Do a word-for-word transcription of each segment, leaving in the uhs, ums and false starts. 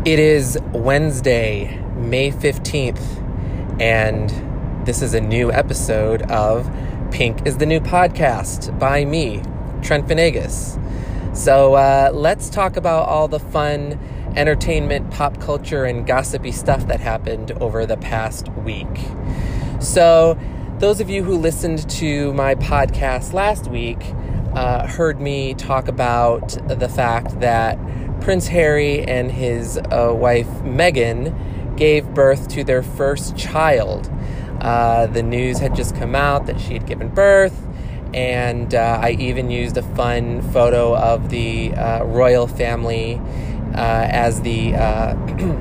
It is Wednesday, May fifteenth, and this is a new episode of Pink is the New Podcast by me, Trent Venegas. So uh, let's talk about all the fun entertainment, pop culture, and gossipy stuff that happened over the past week. So those of you who listened to my podcast last week uh, heard me talk about the fact that Prince Harry and his uh, wife Meghan gave birth to their first child. Uh, the news had just come out that she had given birth, and uh, I even used a fun photo of the uh, royal family uh, as the uh,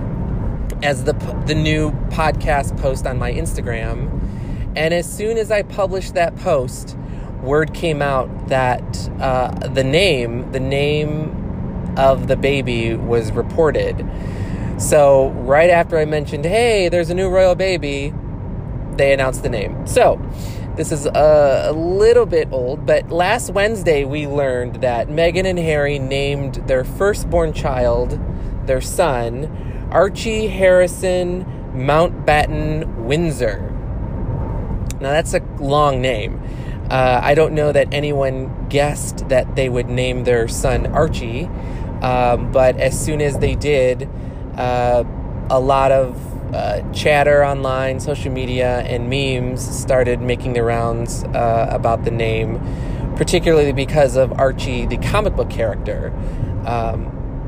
as the the new podcast post on my Instagram. And as soon as I published that post, word came out that uh, the name the name of the baby was reported. So right after I mentioned, hey, there's a new royal baby, they announced the name. So this is a, a little bit old, but last Wednesday we learned that Meghan and Harry named their firstborn child, their son, Archie Harrison Mountbatten Windsor. Now that's a long name. Uh, I don't know that anyone guessed that they would name their son Archie. Um, but as soon as they did, uh, a lot of uh, chatter online, social media, and memes started making the rounds uh, about the name, particularly because of Archie, the comic book character, um,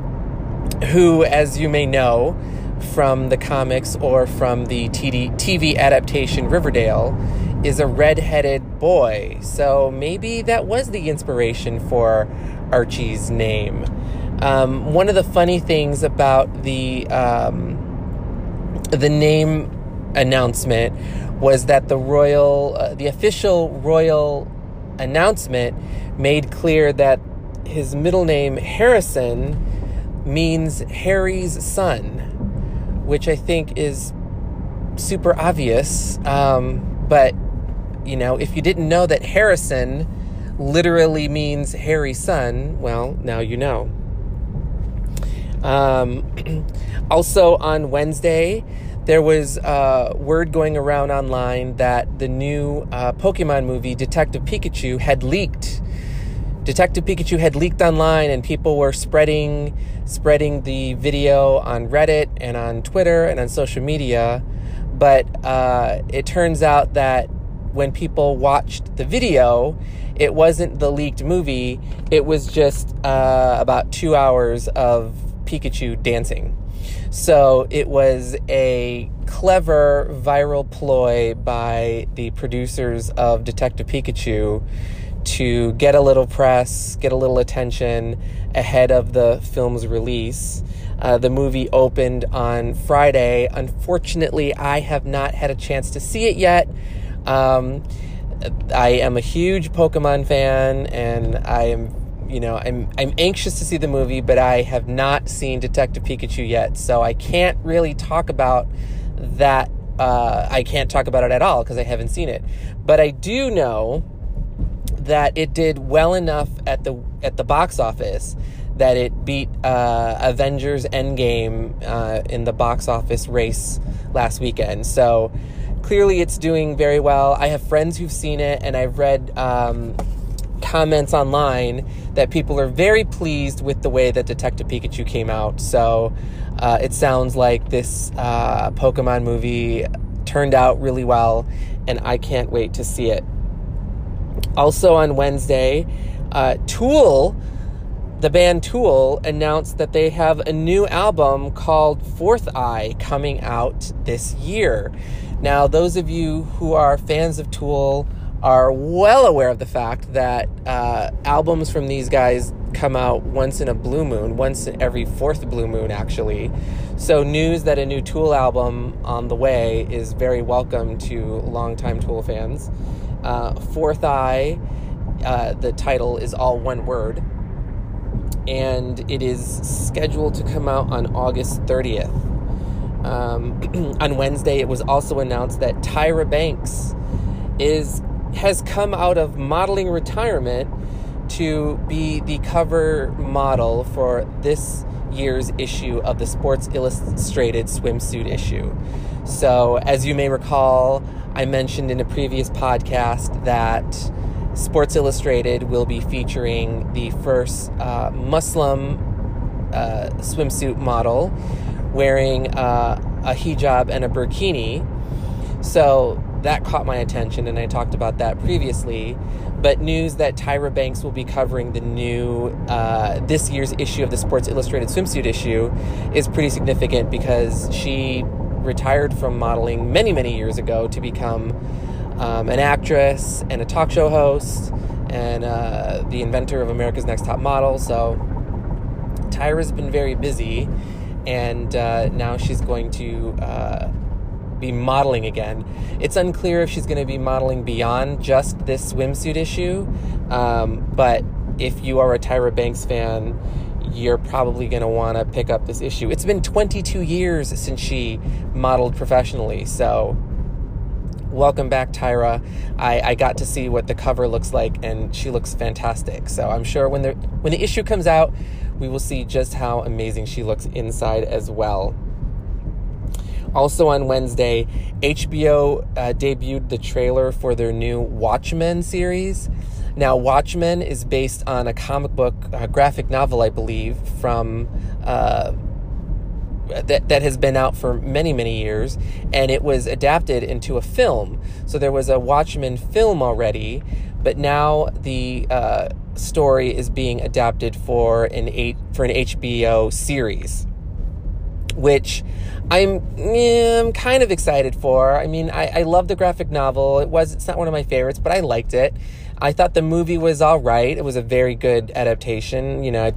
who, as you may know from the comics or from the T V adaptation Riverdale, is a red-headed boy. So maybe that was the inspiration for Archie's name. Um, one of the funny things about the um, the name announcement was that the royal, uh, the official royal announcement made clear that his middle name Harrison means Harry's son, which I think is super obvious. Um, but you know, if you didn't know that Harrison literally means Harry's son, well, now you know. Um, also on Wednesday, there was uh, word going around online that the new uh, Pokemon movie, Detective Pikachu, had leaked. Detective Pikachu had leaked online, and people were spreading spreading the video on Reddit and on Twitter and on social media. But uh, it turns out that when people watched the video, it wasn't the leaked movie. It was just uh, about two hours of Pikachu dancing. So it was a clever viral ploy by the producers of Detective Pikachu to get a little press, get a little attention ahead of the film's release. Uh, the movie opened on Friday. Unfortunately, I have not had a chance to see it yet. Um, I am a huge Pokemon fan, and I am You know, I'm I'm anxious to see the movie, but I have not seen Detective Pikachu yet, so I can't really talk about that. Uh, I can't talk about it at all because I haven't seen it. But I do know that it did well enough at the at the box office that it beat uh, Avengers Endgame uh, in the box office race last weekend. So clearly, it's doing very well. I have friends who've seen it, and I've read Um, comments online that people are very pleased with the way that Detective Pikachu came out. So uh, it sounds like this uh, Pokemon movie turned out really well, and I can't wait to see it. Also on Wednesday, uh, Tool, the band Tool, announced that they have a new album called Fourth Eye coming out this year. Now, those of you who are fans of Tool are well aware of the fact that uh, albums from these guys come out once in a blue moon, once in every fourth blue moon, actually. So news that a new Tool album on the way is very welcome to longtime Tool fans. Uh, Fourth Eye, uh, the title is all one word, and it is scheduled to come out on August thirtieth. Um, on Wednesday, it was also announced that Tyra Banks is has come out of modeling retirement to be the cover model for this year's issue of the Sports Illustrated swimsuit issue. So, as you may recall, I mentioned in a previous podcast that Sports Illustrated will be featuring the first uh, Muslim uh, swimsuit model wearing uh, a hijab and a burkini. So that caught my attention, and I talked about that previously. But news that Tyra Banks will be covering the new, uh, this year's issue of the Sports Illustrated swimsuit issue is pretty significant, because she retired from modeling many, many years ago to become um, an actress and a talk show host and uh, the inventor of America's Next Top Model. So Tyra's been very busy, and uh, now she's going to uh, be modeling again. It's unclear if she's going to be modeling beyond just this swimsuit issue, um, but if you are a Tyra Banks fan, you're probably going to want to pick up this issue. It's been twenty-two years since she modeled professionally, so welcome back, Tyra. I, I got to see what the cover looks like, and she looks fantastic. So I'm sure when the when the issue comes out, we will see just how amazing she looks inside as well. Also on Wednesday, H B O uh, debuted the trailer for their new Watchmen series. Now, Watchmen is based on a comic book, a graphic novel, I believe, from uh, that that has been out for many, many years, and it was adapted into a film. So there was a Watchmen film already, but now the uh, story is being adapted for an eight for an H B O series, which I'm, yeah, I'm kind of excited for. I mean, I, I love the graphic novel. It was it's not one of my favorites, but I liked it. I thought the movie was all right. It was a very good adaptation. You know,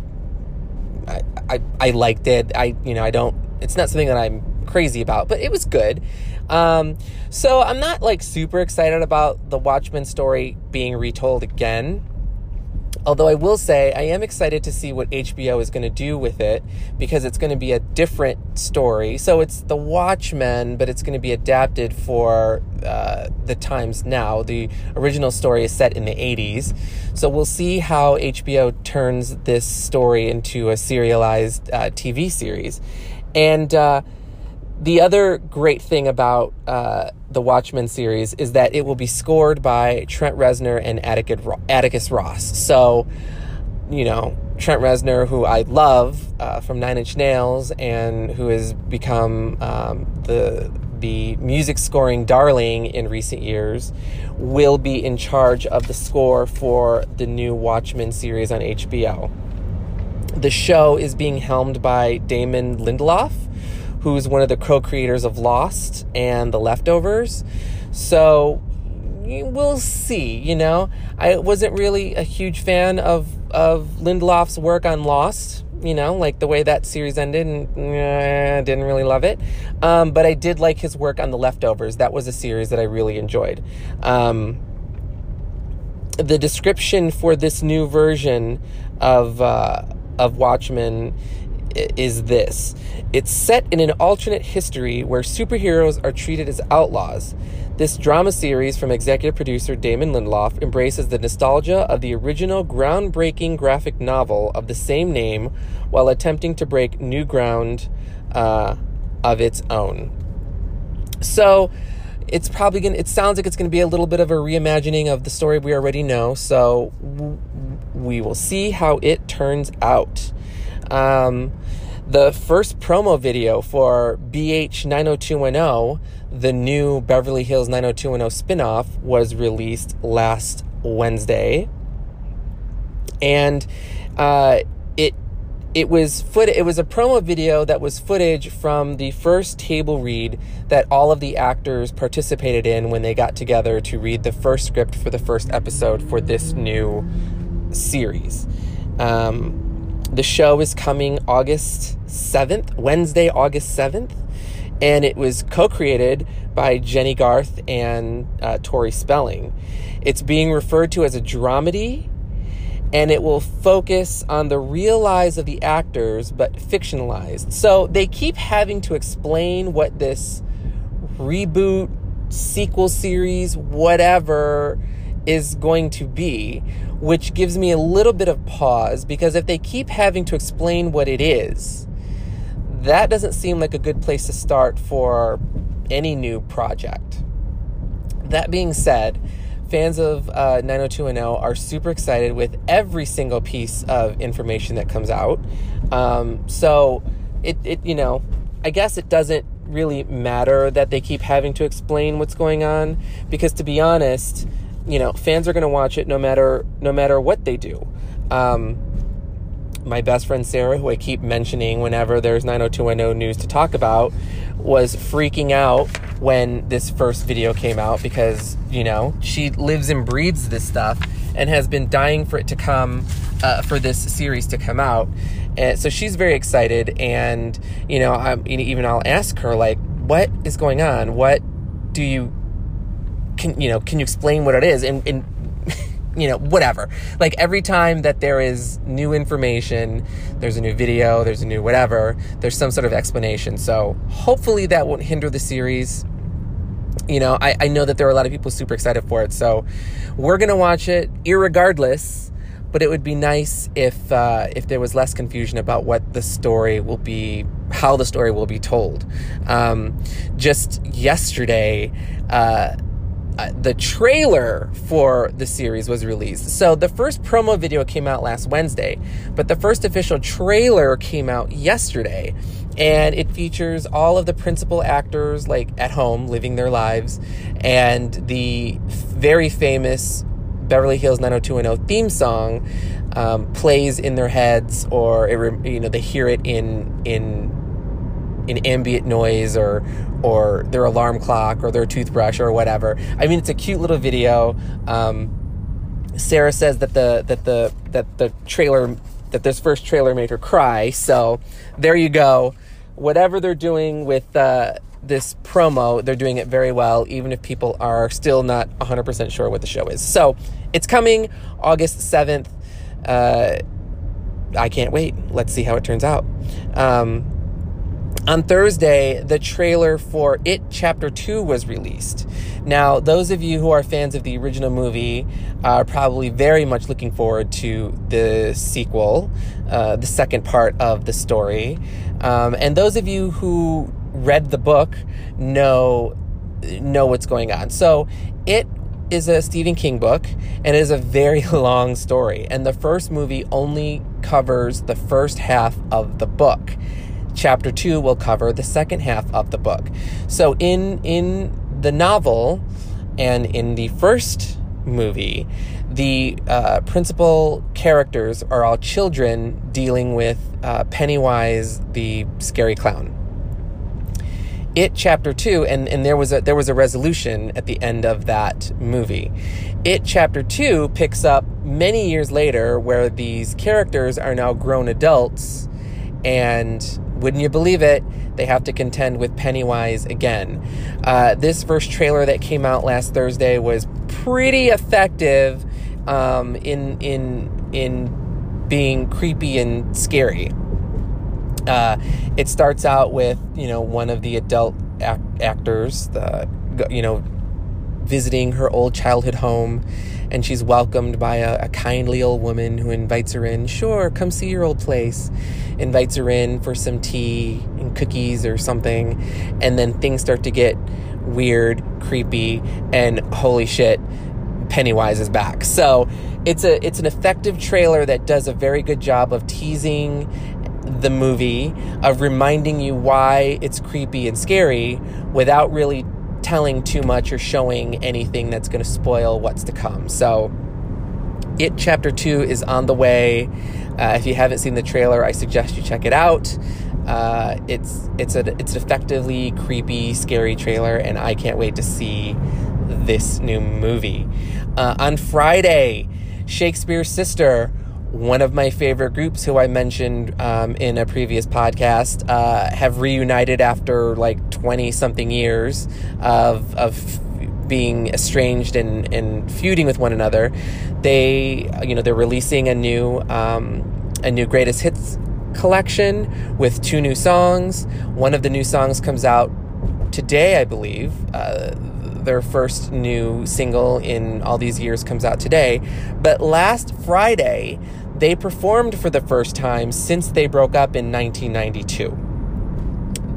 I, I, I liked it. I, you know, I don't, it's not something that I'm crazy about, but it was good. Um, so I'm not like super excited about the Watchmen story being retold again. Although I will say I am excited to see what H B O is going to do with it, because it's going to be a different story. So it's the Watchmen, but it's going to be adapted for uh, the times now. The original story is set in the eighties. So we'll see how H B O turns this story into a serialized uh, T V series. And uh, the other great thing about uh, the Watchmen series is that it will be scored by Trent Reznor and Atticus Ross. So, you know, Trent Reznor, who I love uh, from Nine Inch Nails, and who has become um, the the music scoring darling in recent years, will be in charge of the score for the new Watchmen series on H B O. The show is being helmed by Damon Lindelof, who's one of the co-creators of Lost and The Leftovers. So we'll see, you know. I wasn't really a huge fan of, of Lindelof's work on Lost, you know, like the way that series ended, and uh, didn't really love it. Um, but I did like his work on The Leftovers. That was a series that I really enjoyed. Um, the description for this new version of uh, of Watchmen is this. It's set in an alternate history where superheroes are treated as outlaws. This drama series from executive producer Damon Lindelof embraces the nostalgia of the original groundbreaking graphic novel of the same name, while attempting to break new ground uh, of its own. So it's probably gonna, it sounds like it's going to be a little bit of a reimagining of the story we already know. So w- we will see how it turns out. Um, the first promo video for B H nine oh two one oh, the new Beverly Hills nine oh two one oh spinoff, was released last Wednesday, and uh, it it was foot it was a promo video that was footage from the first table read that all of the actors participated in when they got together to read the first script for the first episode for this new series. Um, The show is coming August seventh, Wednesday, August seventh, and it was co-created by Jenny Garth and uh, Tori Spelling. It's being referred to as a dramedy, and it will focus on the real lives of the actors, but fictionalized. So they keep having to explain what this reboot, sequel series, whatever, is going to be, which gives me a little bit of pause, because if they keep having to explain what it is, that doesn't seem like a good place to start for any new project. That being said, fans of uh, nine oh two one oh are super excited with every single piece of information that comes out. Um, so, it, it, you know, I guess it doesn't really matter that they keep having to explain what's going on, because to be honest, you know, fans are going to watch it no matter, no matter what they do. Um, my best friend Sarah, who I keep mentioning whenever there's nine oh two one oh news to talk about, was freaking out when this first video came out because, you know, she lives and breathes this stuff and has been dying for it to come, uh, for this series to come out. And so she's very excited, and, you know, I'm, even I'll ask her, like, what is going on? What do you, can, you know, can you explain what it is? And, and you know, whatever. Like, every time that there is new information, there's a new video, there's a new whatever, there's some sort of explanation. So hopefully that won't hinder the series. You know, I, I know that there are a lot of people super excited for it, so we're going to watch it irregardless, but it would be nice if uh, if there was less confusion about what the story will be, how the story will be told. Um, just yesterday, uh, Uh, the trailer for the series was released. So the first promo video came out last Wednesday, but the first official trailer came out yesterday, and it features all of the principal actors, like, at home living their lives, and the very famous Beverly Hills nine oh two one oh theme song um, plays in their heads, or it, you know, they hear it in in in ambient noise, or or their alarm clock, or their toothbrush, or whatever. I mean, it's a cute little video. Um, Sarah says that the that the that the trailer that this first trailer made her cry. So there you go. Whatever they're doing with uh, this promo, they're doing it very well, even if people are still not one hundred percent sure what the show is. So it's coming August seventh. Uh, I can't wait. Let's see how it turns out. Um, On Thursday, the trailer for It Chapter two was released. Now, those of you who are fans of the original movie are probably very much looking forward to the sequel, uh, the second part of the story. Um, and those of you who read the book know, know what's going on. So, It is a Stephen King book, and it is a very long story. And the first movie only covers the first half of the book. Chapter two will cover the second half of the book. So in in the novel and in the first movie, the uh, principal characters are all children dealing with uh, Pennywise, the scary clown. It Chapter two, and, and there was a there was a resolution at the end of that movie. It Chapter two picks up many years later, where these characters are now grown adults, and wouldn't you believe it, they have to contend with Pennywise again. Uh, this first trailer that came out last Thursday was pretty effective um, in in in being creepy and scary. Uh, it starts out with, you know, one of the adult act- actors, the, you know, visiting her old childhood home, and she's welcomed by a, a kindly old woman who invites her in. Sure, come see your old place. Invites her in for some tea and cookies or something, and then things start to get weird, creepy, and holy shit, Pennywise is back. So it's a it's an effective trailer that does a very good job of teasing the movie, of reminding you why it's creepy and scary without really telling too much or showing anything that's going to spoil what's to come. So It Chapter two is on the way. Uh, if you haven't seen the trailer, I suggest you check it out. Uh, it's it's a it's an effectively creepy, scary trailer, and I can't wait to see this new movie. Uh, on Friday, Shakespeare's Sister, one of my favorite groups who I mentioned um, in a previous podcast, uh, have reunited after like twenty-something years of of being estranged and, and feuding with one another. They, you know, they're releasing a new um, a new greatest hits collection with two new songs. One of the new songs comes out today, I believe. Uh, their first new single in all these years comes out today. But last Friday, they performed for the first time since they broke up in nineteen ninety-two.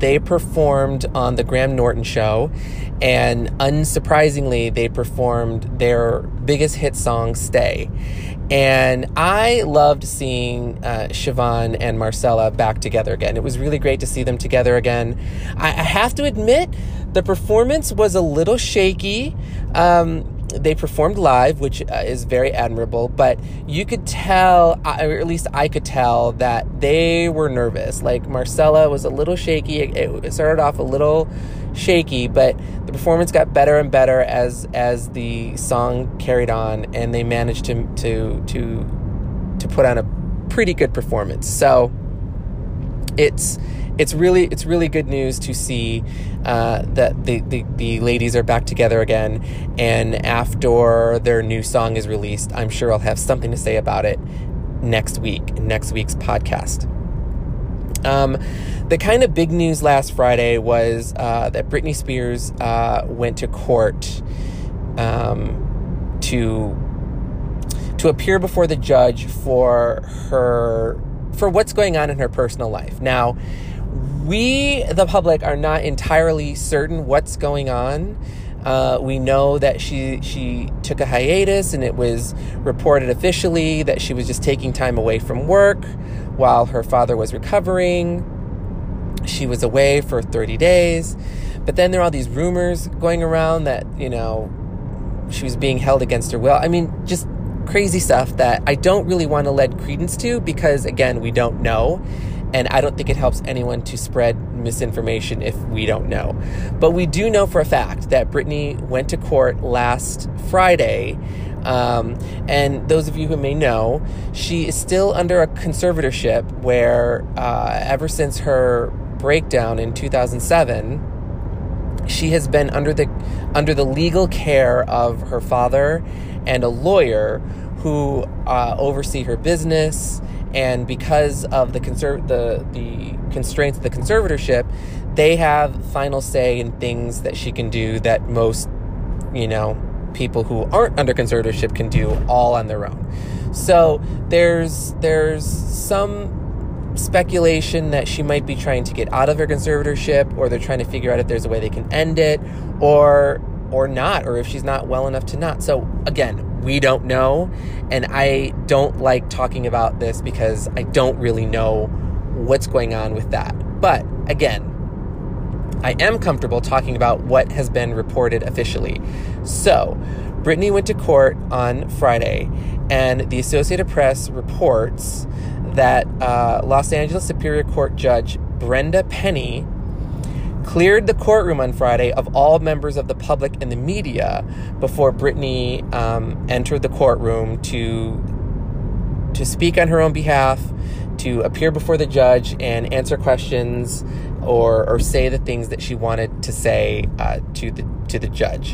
they performed on the Graham Norton show, and unsurprisingly, they performed their biggest hit song, Stay. And I loved seeing uh, Siobhan and Marcella back together again. It was really great to see them together again. I, I have to admit, the performance was a little shaky. Um, they performed live, which uh, is very admirable, but you could tell, or at least I could tell, that they were nervous. Like, Marcella was a little shaky. It, it started off a little shaky, but the performance got better and better as as the song carried on, and they managed to to to to put on a pretty good performance. So it's it's really it's really good news to see uh, that the, the the ladies are back together again. And after their new song is released, I'm sure I'll have something to say about it next week, in next week's podcast. Um, the kind of big news last Friday was uh, that Britney Spears uh, went to court um, to to appear before the judge for her for what's going on in her personal life. Now, we, the public, are not entirely certain what's going on. Uh, we know that she she took a hiatus, and it was reported officially that she was just taking time away from work while her father was recovering. She was away for thirty days. But then there are all these rumors going around that, you know, she was being held against her will. I mean, just crazy stuff that I don't really want to lend credence to because, again, we don't know. And I don't think it helps anyone to spread misinformation if we don't know. But we do know for a fact that Britney went to court last Friday. Um, and those of you who may know, she is still under a conservatorship where uh, ever since her breakdown in two thousand seven, she has been under the under the legal care of her father and a lawyer who uh, oversee her business. And because of the conser- the the constraints of the conservatorship, they have final say in things that she can do that most, you know, people who aren't under conservatorship can do all on their own. So there's there's some speculation that she might be trying to get out of her conservatorship, or they're trying to figure out if there's a way they can end it, or or not, or if she's not well enough to not. So again, we don't know, and I don't like talking about this because I don't really know what's going on with that. But again, I am comfortable talking about what has been reported officially. So, Britney went to court on Friday, and the Associated Press reports that uh, Los Angeles Superior Court Judge Brenda Penny cleared the courtroom on Friday of all members of the public and the media before Britney um, entered the courtroom to to speak on her own behalf, to appear before the judge and answer questions or or say the things that she wanted to say uh, to the to the judge.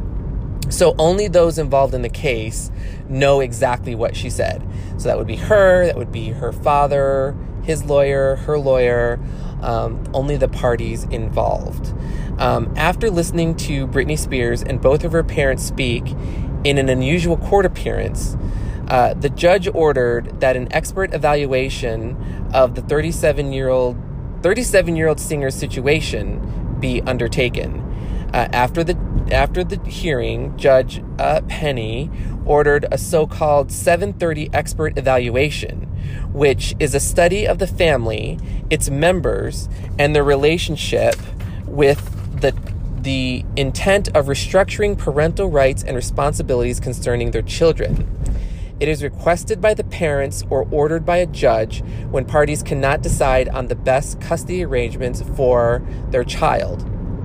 So only those involved in the case know exactly what she said. So that would be her, that would be her father, his lawyer, her lawyer, um, only the parties involved. Um, after listening to Britney Spears and both of her parents speak in an unusual court appearance, uh, the judge ordered that an expert evaluation of the thirty-seven-year-old thirty-seven-year-old singer's situation be undertaken. Uh, after the after the hearing, Judge uh, Penny ordered a so-called seven thirty expert evaluation, which is a study of the family, its members, and their relationship with the the intent of restructuring parental rights and responsibilities concerning their children. It is requested by the parents or ordered by a judge when parties cannot decide on the best custody arrangements for their child.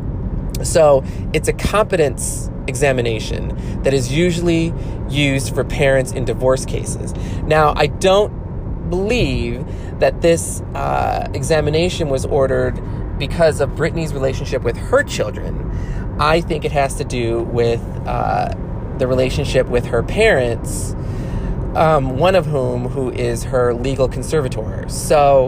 So it's a competence examination that is usually used for parents in divorce cases. Now, I don't believe that this uh, examination was ordered because of Britney's relationship with her children. I think it has to do with uh, the relationship with her parents, um, one of whom who is her legal conservator. So,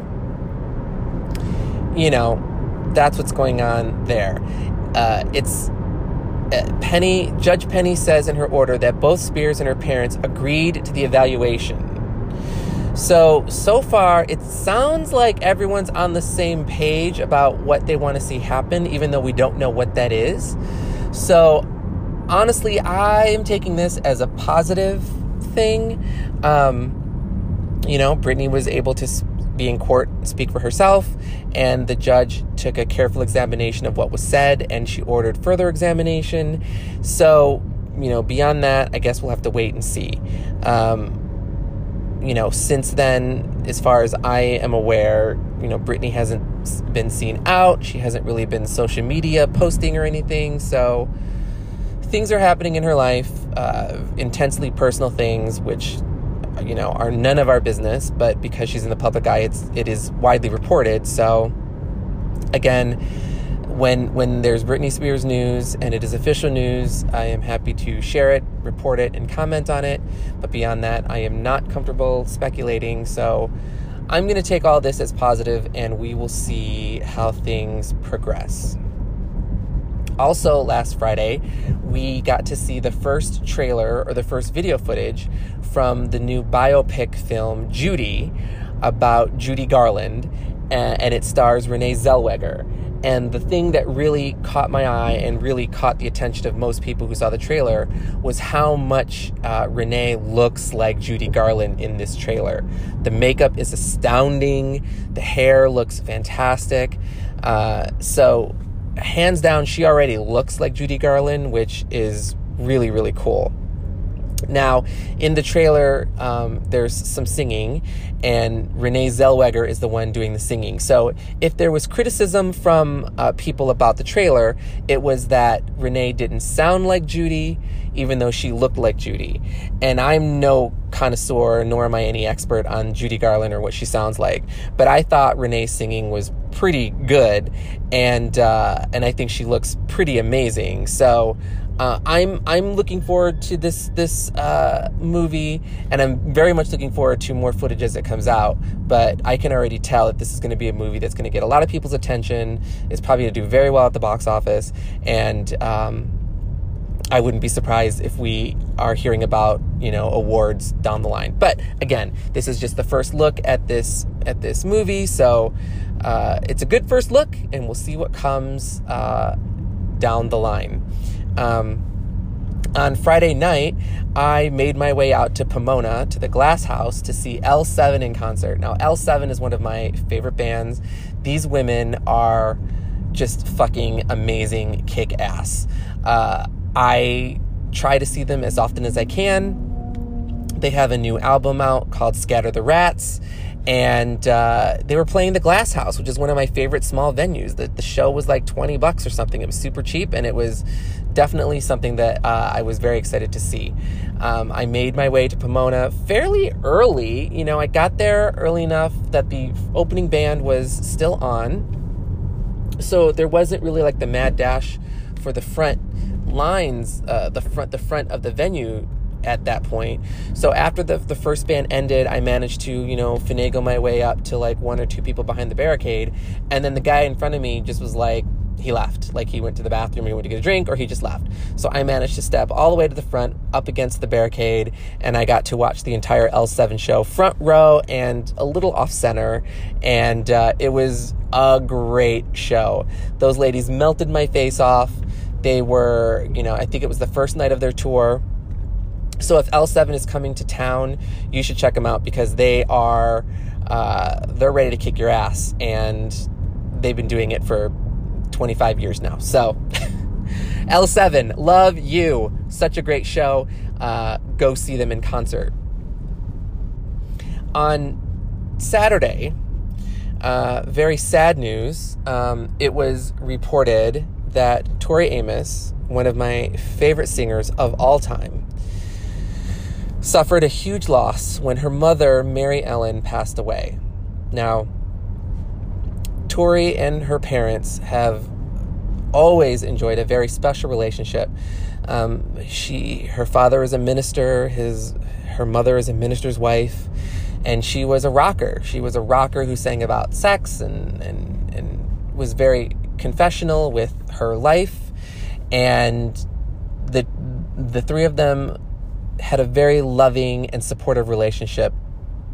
you know, that's what's going on there. Uh, it's uh, Penny, Judge Penny says in her order that both Spears and her parents agreed to the evaluation. So, so far, it sounds like everyone's on the same page about what they want to see happen, even though we don't know what that is. So, honestly, I am taking this as a positive thing. Um, you know, Britney was able to be in court and speak for herself, and the judge took a careful examination of what was said, and she ordered further examination. So, you know, beyond that, I guess we'll have to wait and see. Um, you know, since then, as far as I am aware, you know, Britney hasn't been seen out. She hasn't really been social media posting or anything. So things are happening in her life, uh, intensely personal things, which, you know, are none of our business. But because she's in the public eye, it's it is widely reported. So again, When when there's Britney Spears news and it is official news, I am happy to share it, report it, and comment on it. But beyond that, I am not comfortable speculating. So I'm going to take all this as positive, and we will see how things progress. Also, last Friday, we got to see the first trailer or the first video footage from the new biopic film Judy about Judy Garland, and it stars Renee Zellweger. And the thing that really caught my eye and really caught the attention of most people who saw the trailer was how much uh, Renee looks like Judy Garland in this trailer. The makeup is astounding. The hair looks fantastic. Uh, so, hands down, she already looks like Judy Garland, which is really, really cool. Now, in the trailer, um, there's some singing, and Renee Zellweger is the one doing the singing. So if there was criticism from uh, people about the trailer, it was that Renee didn't sound like Judy, even though she looked like Judy. And I'm no connoisseur, nor am I any expert on Judy Garland or what she sounds like. But I thought Renee's singing was pretty good, and uh, and I think she looks pretty amazing. So Uh, I'm I'm looking forward to this this uh, movie, and I'm very much looking forward to more footage as it comes out. But I can already tell that this is going to be a movie that's going to get a lot of people's attention. It's probably going to do very well at the box office, and um, I wouldn't be surprised if we are hearing about, you know, awards down the line. But again, this is just the first look at this at this movie, so uh, it's a good first look, and we'll see what comes uh, down the line. Um, on Friday night, I made my way out to Pomona, to the Glass House, to see L seven in concert. Now, L seven is one of my favorite bands. These women are just fucking amazing, kick-ass. Uh, I try to see them as often as I can. They have a new album out called Scatter the Rats, and uh, they were playing the Glass House, which is one of my favorite small venues. The, the show was like twenty bucks or something. It was super cheap, and it was definitely something that uh, I was very excited to see. Um, I made my way to Pomona fairly early. You know, I got there early enough that the opening band was still on, so there wasn't really like the mad dash for the front lines, uh, the front the front of the venue at that point. So after the the first band ended, I managed to, you know, finagle my way up to like one or two people behind the barricade, and then the guy in front of me just was like, he left. Like, he went to the bathroom, he went to get a drink, or he just left. So I managed to step all the way to the front, up against the barricade, and I got to watch the entire L seven show, front row and a little off center, and uh, it was a great show. Those ladies melted my face off. They were, you know, I think it was the first night of their tour. So if L seven is coming to town, you should check them out, because they are, uh, they're ready to kick your ass, and they've been doing it for twenty-five years now. So L seven, love you. Such a great show. Uh, go see them in concert. On Saturday, uh, very sad news. Um, it was reported that Tori Amos, one of my favorite singers of all time, suffered a huge loss when her mother, Mary Ellen, passed away. Now, Tori and her parents have always enjoyed a very special relationship. Um, she, her father is a minister, his, her mother is a minister's wife, and she was a rocker. She was a rocker who sang about sex and, and, and was very confessional with her life. And the, the three of them had a very loving and supportive relationship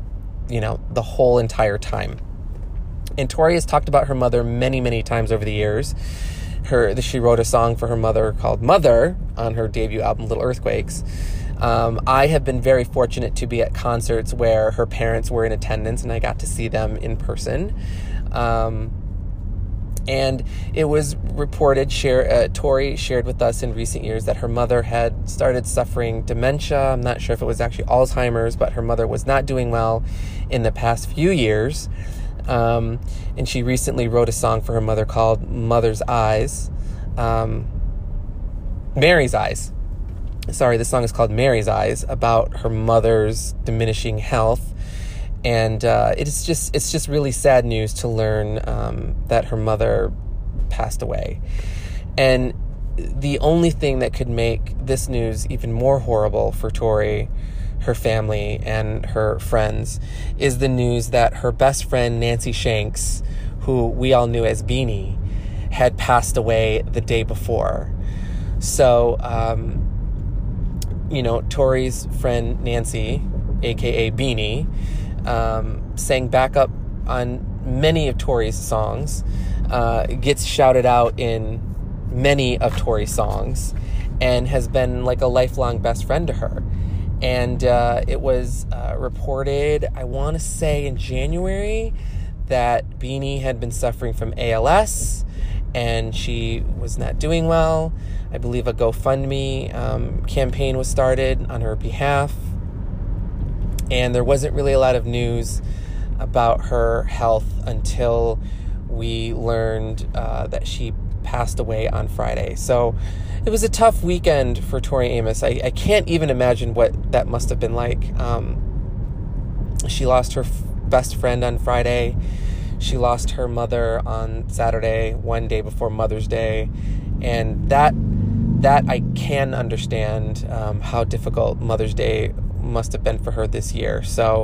you know, the whole entire time. And Tori has talked about her mother many, many times over the years. Her, she wrote a song for her mother called Mother on her debut album, Little Earthquakes. Um, I have been very fortunate to be at concerts where her parents were in attendance, and I got to see them in person. Um, and it was reported, share, uh, Tori shared with us in recent years that her mother had started suffering dementia. I'm not sure if it was actually Alzheimer's, but her mother was not doing well in the past few years. Um, and she recently wrote a song for her mother called Mother's Eyes. Um, Mary's Eyes. Sorry, the song is called Mary's Eyes, about her mother's diminishing health. And uh, it's just it's just really sad news to learn um, that her mother passed away. And the only thing that could make this news even more horrible for Tori, her family, and her friends is the news that her best friend, Nancy Shanks, who we all knew as Beanie, had passed away the day before. So, um, you know, Tori's friend, Nancy, a k a. Beanie, um, sang backup on many of Tori's songs, uh, gets shouted out in many of Tori's songs, and has been like a lifelong best friend to her. And uh, it was uh, reported, I want to say in January, that Beanie had been suffering from A L S, and she was not doing well. I believe a GoFundMe um, campaign was started on her behalf. And there wasn't really a lot of news about her health until we learned uh, that she passed away on Friday. So it was a tough weekend for Tori Amos. I, I can't even imagine what that must have been like. Um, she lost her f- best friend on Friday. She lost her mother on Saturday, one day before Mother's Day. And that that I can understand um, how difficult Mother's Day must have been for her this year. So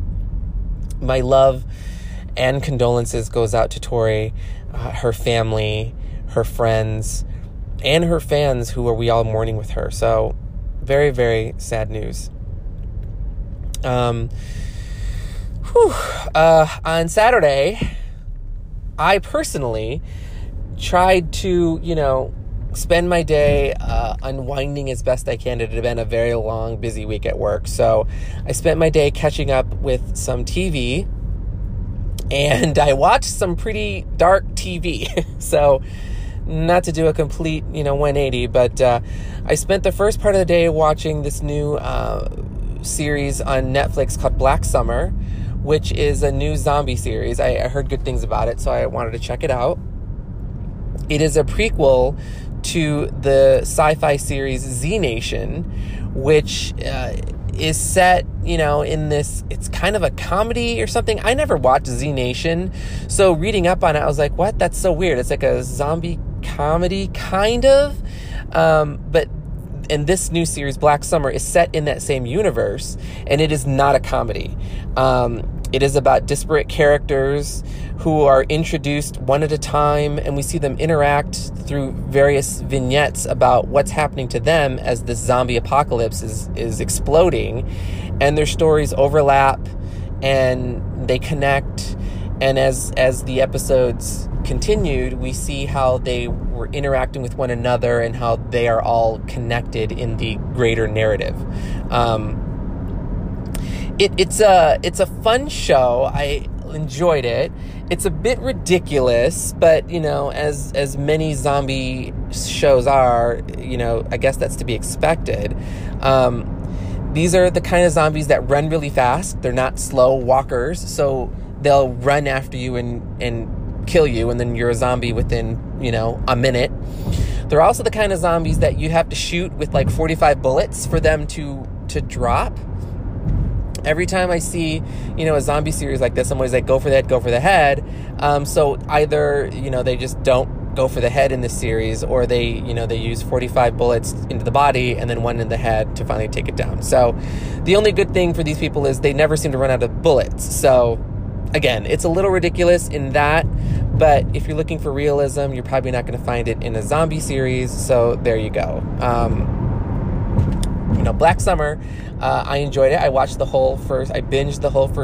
my love and condolences goes out to Tori, uh, her family, her friends, and her fans who are we all mourning with her. So very, very sad news. Um, whew, uh, on Saturday, I personally tried to, you know, spend my day uh, unwinding as best I can. It had been a very long, busy week at work. So I spent my day catching up with some T V, and I watched some pretty dark T V. So not to do a complete, you know, one eighty, but uh, I spent the first part of the day watching this new uh, series on Netflix called Black Summer, which is a new zombie series. I, I heard good things about it, so I wanted to check it out. It is a prequel to the sci-fi series Z Nation, which uh, is set, you know, in this, it's kind of a comedy or something. I never watched Z Nation, so reading up on it, I was like, what? That's so weird. It's like a zombie comedy, kind of. Um, but and this new series, Black Summer, is set in that same universe, and it is not a comedy. Um, it is about disparate characters who are introduced one at a time, and we see them interact through various vignettes about what's happening to them as this zombie apocalypse is, is exploding, and their stories overlap, and they connect, and as, as the episodes continued, we see how they were interacting with one another and how they are all connected in the greater narrative. Um, it, it's a it's a fun show. I enjoyed it. It's a bit ridiculous, but you know, as as many zombie shows are, you know, I guess that's to be expected. Um, these are the kind of zombies that run really fast. They're not slow walkers, so they'll run after you and and kill you, and then you're a zombie within, you know, a minute. They're also the kind of zombies that you have to shoot with like forty-five bullets for them to to drop. Every time I see, you know, a zombie series like this, I'm always like, go for the head, go for the head. Um, so either, you know, they just don't go for the head in this series, or they, you know, they use forty-five bullets into the body and then one in the head to finally take it down. So the only good thing for these people is they never seem to run out of bullets. So again, it's a little ridiculous in that, but if you're looking for realism, you're probably not going to find it in a zombie series. So there you go. Um, you know, Black Summer, uh, I enjoyed it. I watched the whole first, I binged the whole first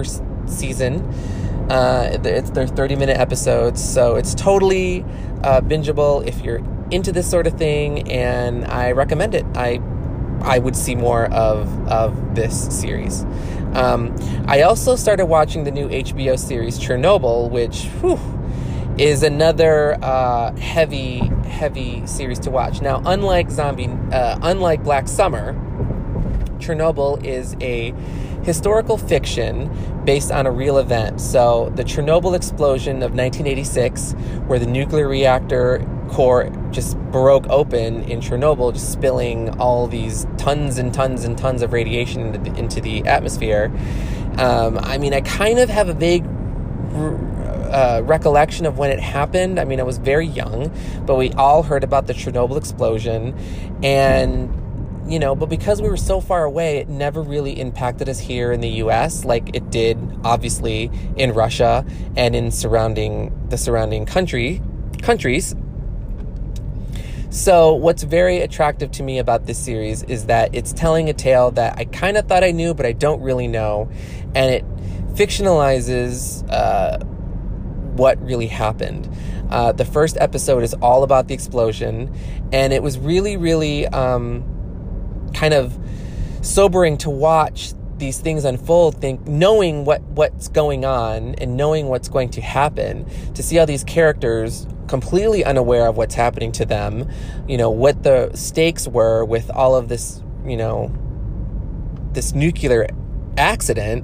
season. Uh, it's their thirty minute episodes, so it's totally uh, bingeable if you're into this sort of thing, and I recommend it. I I would see more of of this series. Um, I also started watching the new H B O series Chernobyl, which whew, is another uh, heavy heavy series to watch. Now, unlike zombie, uh, unlike Black Summer, Chernobyl is a historical fiction based on a real event. So the Chernobyl explosion of nineteen eighty-six, where the nuclear reactor core just broke open in Chernobyl, just spilling all these tons and tons and tons of radiation into the, into the atmosphere. Um, I mean, I kind of have a vague uh, recollection of when it happened. I mean, I was very young, but we all heard about the Chernobyl explosion, and you know, but because we were so far away, it never really impacted us here in the U S like it did, obviously, in Russia and in surrounding the surrounding country countries. So what's very attractive to me about this series is that it's telling a tale that I kind of thought I knew, but I don't really know, and it fictionalizes uh, what really happened. Uh, the first episode is all about the explosion, and it was really, really um, kind of sobering to watch these things unfold, think knowing what what's going on and knowing what's going to happen, to see how these characters, completely unaware of what's happening to them, you know, what the stakes were with all of this, you know, this nuclear accident.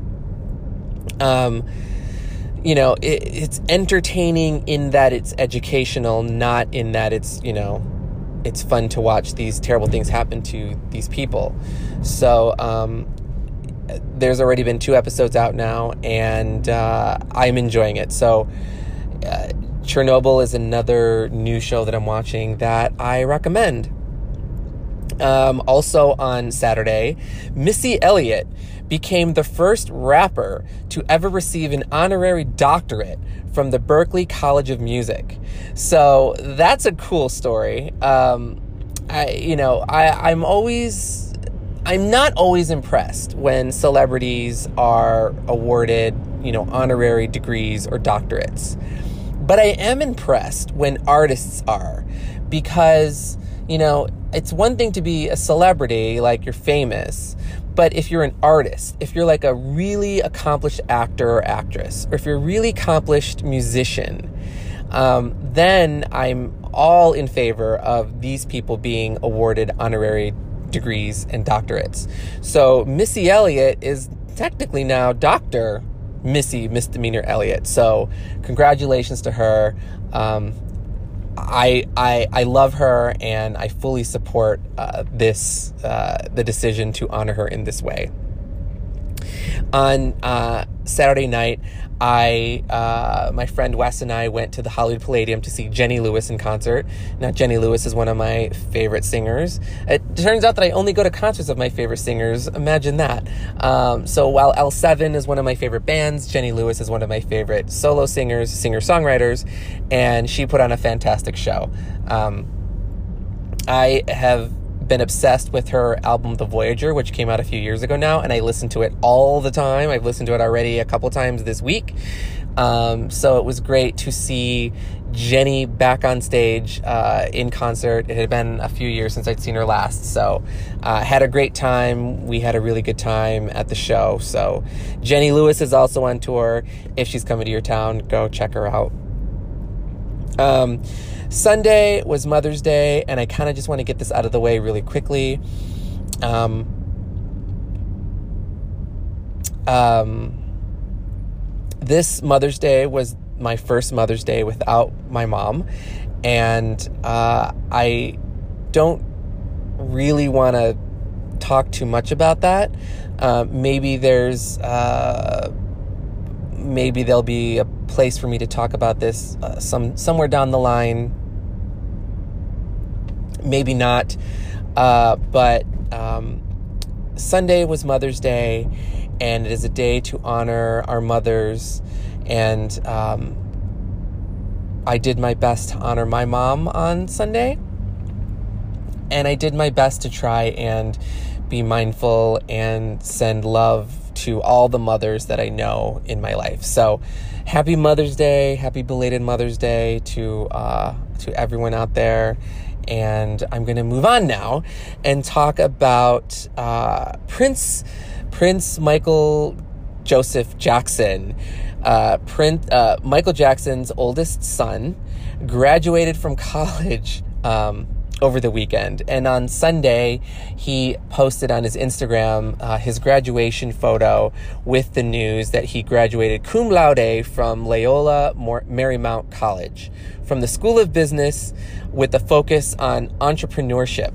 Um, you know, it, it's entertaining in that it's educational, not in that it's, you know, it's fun to watch these terrible things happen to these people. So, um, there's already been two episodes out now, and uh, I'm enjoying it. So, uh, Chernobyl is another new show that I'm watching that I recommend. Um, also on Saturday, Missy Elliott became the first rapper to ever receive an honorary doctorate from the Berklee College of Music. So that's a cool story. Um, I, you know, I, I'm always, I'm not always impressed when celebrities are awarded, you know, honorary degrees or doctorates. But I am impressed when artists are, because, you know, it's one thing to be a celebrity, like you're famous, but if you're an artist, if you're like a really accomplished actor or actress, or if you're a really accomplished musician, um, then I'm all in favor of these people being awarded honorary degrees and doctorates. So Missy Elliott is technically now Doctor Missy Misdemeanor Elliott. So congratulations to her. Um, I, I, I love her, and I fully support uh, this, uh, the decision to honor her in this way. On uh, Saturday night, I, uh, my friend Wes and I went to the Hollywood Palladium to see Jenny Lewis in concert. Now, Jenny Lewis is one of my favorite singers. It turns out that I only go to concerts of my favorite singers. Imagine that. Um, so while L seven is one of my favorite bands, Jenny Lewis is one of my favorite solo singers, singer-songwriters, and she put on a fantastic show. Um, I have been obsessed with her album The Voyager, which came out a few years ago now, and I listen to it all the time. I've listened to it already a couple times this week. Um, so it was great to see Jenny back on stage uh, in concert. It had been a few years since I'd seen her last, so I uh, had a great time. We had a really good time at the show. So Jenny Lewis is also on tour. If she's coming to your town, go check her out. Um, Sunday was Mother's Day, and I kind of just want to get this out of the way really quickly. Um, um, this Mother's Day was my first Mother's Day without my mom, and uh, I don't really want to talk too much about that. Uh, maybe there's... Uh, maybe there'll be a place for me to talk about this uh, some somewhere down the line. Maybe not. Uh, but um, Sunday was Mother's Day, and it is a day to honor our mothers. And um, I did my best to honor my mom on Sunday. And I did my best to try and be mindful and send love to all the mothers that I know in my life. So happy Mother's Day, happy belated Mother's Day to uh, to everyone out there. And I'm going to move on now and talk about uh, Prince Prince Michael Joseph Jackson. Uh, Prince uh, Michael Jackson's oldest son graduated from college um, over the weekend. And on Sunday, he posted on his Instagram uh, his graduation photo with the news that he graduated cum laude from Loyola Marymount College, from the School of Business with a focus on entrepreneurship.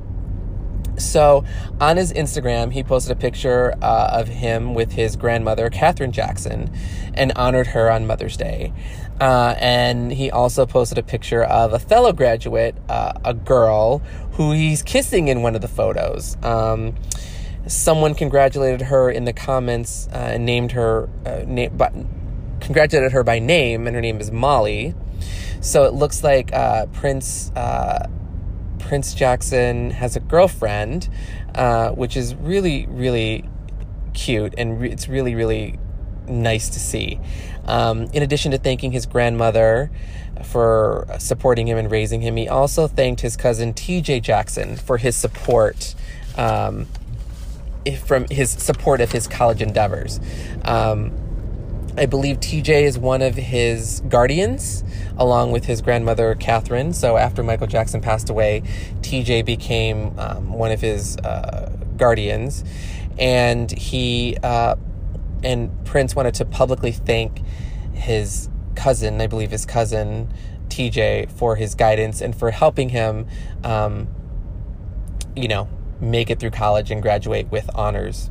So on his Instagram, he posted a picture uh, of him with his grandmother, Katherine Jackson, and honored her on Mother's Day. Uh, and he also posted a picture of a fellow graduate, uh, a girl, who he's kissing in one of the photos. Um, someone congratulated her in the comments uh, and named her, uh, na- but congratulated her by name, and her name is Molly. So it looks like uh, Prince... Uh, Prince Jackson has a girlfriend, uh, which is really, really cute, and re- it's really, really nice to see. Um, in addition to thanking his grandmother for supporting him and raising him, he also thanked his cousin T J Jackson for his support, um, from his support of his college endeavors. Um, I believe T J is one of his guardians, along with his grandmother, Katherine. So after Michael Jackson passed away, T J became um, one of his uh, guardians. And he uh, and Prince wanted to publicly thank his cousin, I believe his cousin, T J, for his guidance and for helping him, um, you know, make it through college and graduate with honors.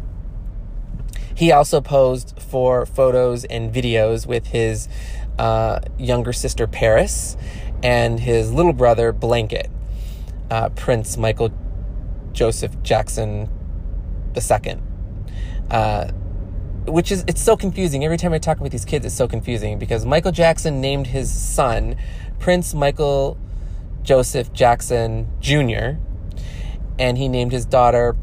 He also posed for photos and videos with his uh, younger sister, Paris, and his little brother, Blanket, uh, Prince Michael Joseph Jackson the Second. Uh, which is, it's so confusing. Every time I talk about these kids, it's so confusing because Michael Jackson named his son Prince Michael Joseph Jackson Junior, and he named his daughter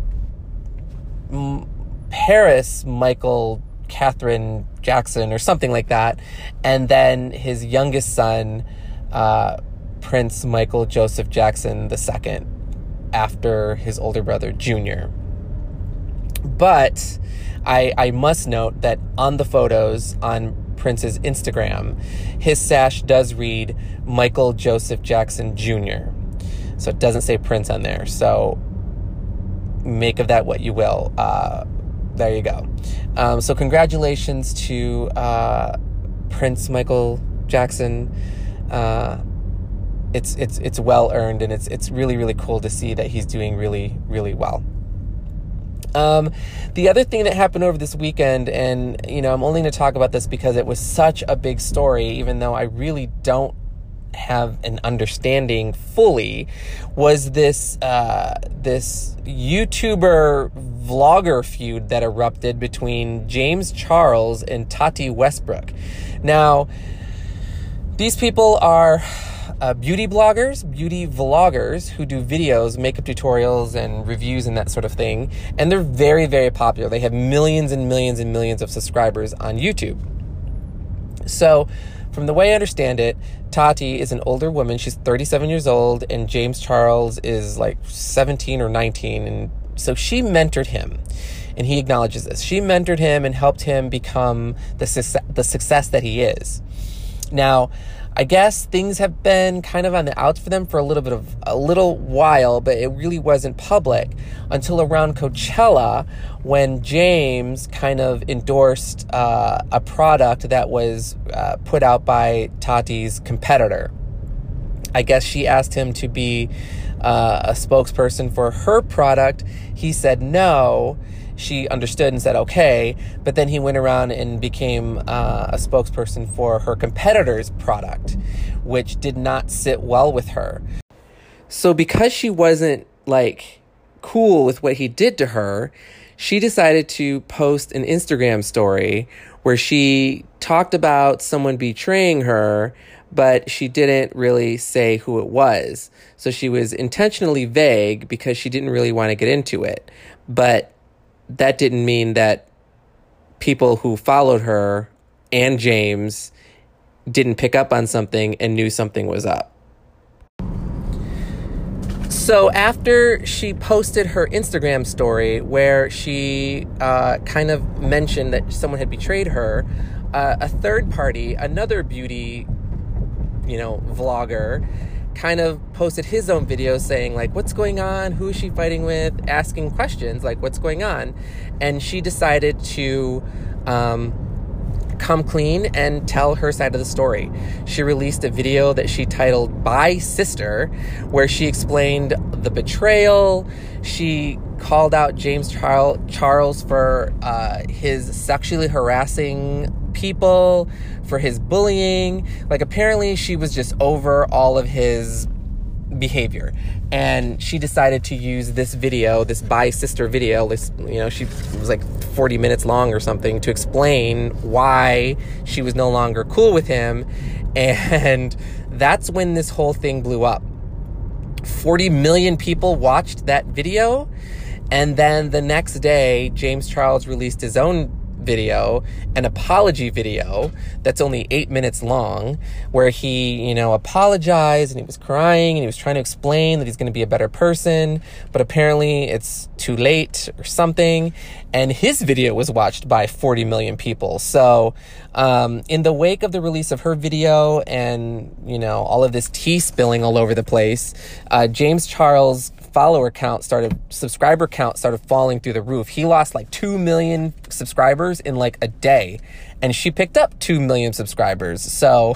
M- Paris Michael Katherine Jackson or something like that. And then his youngest son, uh, Prince Michael Joseph Jackson the Second, after his older brother, Junior. But I, I must note that on the photos on Prince's Instagram, his sash does read Michael Joseph Jackson Junior So it doesn't say Prince on there. So make of that what you will. Uh, There you go. Um, so congratulations to uh, Prince Michael Jackson. Uh, it's it's it's well earned, and it's it's really really cool to see that he's doing really really well. Um, the other thing that happened over this weekend, and you know, I'm only going to talk about this because it was such a big story, even though I really don't have an understanding fully, was this uh, this YouTuber vlogger feud that erupted between James Charles and Tati Westbrook. Now, these people are uh, beauty bloggers, beauty vloggers who do videos, makeup tutorials, and reviews and that sort of thing. And they're very, very popular. They have millions and millions and millions of subscribers on YouTube. So, from the way I understand it, Tati is an older woman. She's thirty-seven years old, and James Charles is like seventeen or nineteen. And so she mentored him, and he acknowledges this. She mentored him and helped him become the success, the success that he is. Now, I guess things have been kind of on the outs for them for a little bit of a little while, but it really wasn't public until around Coachella, when James kind of endorsed uh, a product that was uh, put out by Tati's competitor. I guess she asked him to be uh, a spokesperson for her product. He said no. She understood and said okay, but then he went around and became uh, a spokesperson for her competitor's product, which did not sit well with her. So because she wasn't like cool with what he did to her, she decided to post an Instagram story where she talked about someone betraying her, but she didn't really say who it was. So she was intentionally vague because she didn't really want to get into it. But that didn't mean that people who followed her and James didn't pick up on something and knew something was up. So after she posted her Instagram story where she uh, kind of mentioned that someone had betrayed her, uh, a third party, another beauty, you know, vlogger, kind of posted his own video saying, like, what's going on? Who is she fighting with? Asking questions like, what's going on? And she decided to um, come clean and tell her side of the story. She released a video that she titled Bye Sister, where she explained the betrayal. She called out James Charles Charles for uh, his sexually harassing people, for his bullying. Like, apparently she was just over all of his behavior, and she decided to use this video, this Bye Sister video, this, you know, she it was like forty minutes long or something, to explain why she was no longer cool with him. And that's when this whole thing blew up. forty million people watched that video, and then the next day James Charles released his own video, an apology video that's only eight minutes long, where he, you know, apologized, and he was crying, and he was trying to explain that he's going to be a better person, but apparently it's too late or something. And his video was watched by forty million people. So um, in the wake of the release of her video and, you know, all of this tea spilling all over the place, uh, James Charles' follower count started, subscriber count started falling through the roof. He lost like two million subscribers in like a day, and she picked up two million subscribers. So,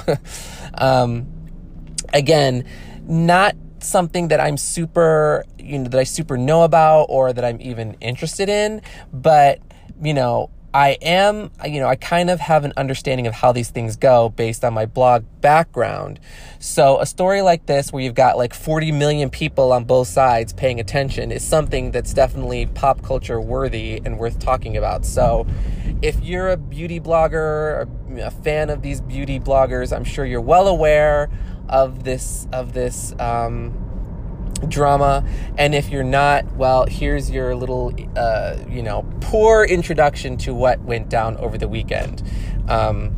um, again, not something that I'm super, you know, that I super know about or that I'm even interested in, but, you know, I am, you know, I kind of have an understanding of how these things go based on my blog background. So a story like this, where you've got like forty million people on both sides paying attention, is something that's definitely pop culture worthy and worth talking about. So if you're a beauty blogger, a fan of these beauty bloggers, I'm sure you're well aware of this, of this, um, drama. And if you're not, well, here's your little, uh, you know, poor introduction to what went down over the weekend. Um,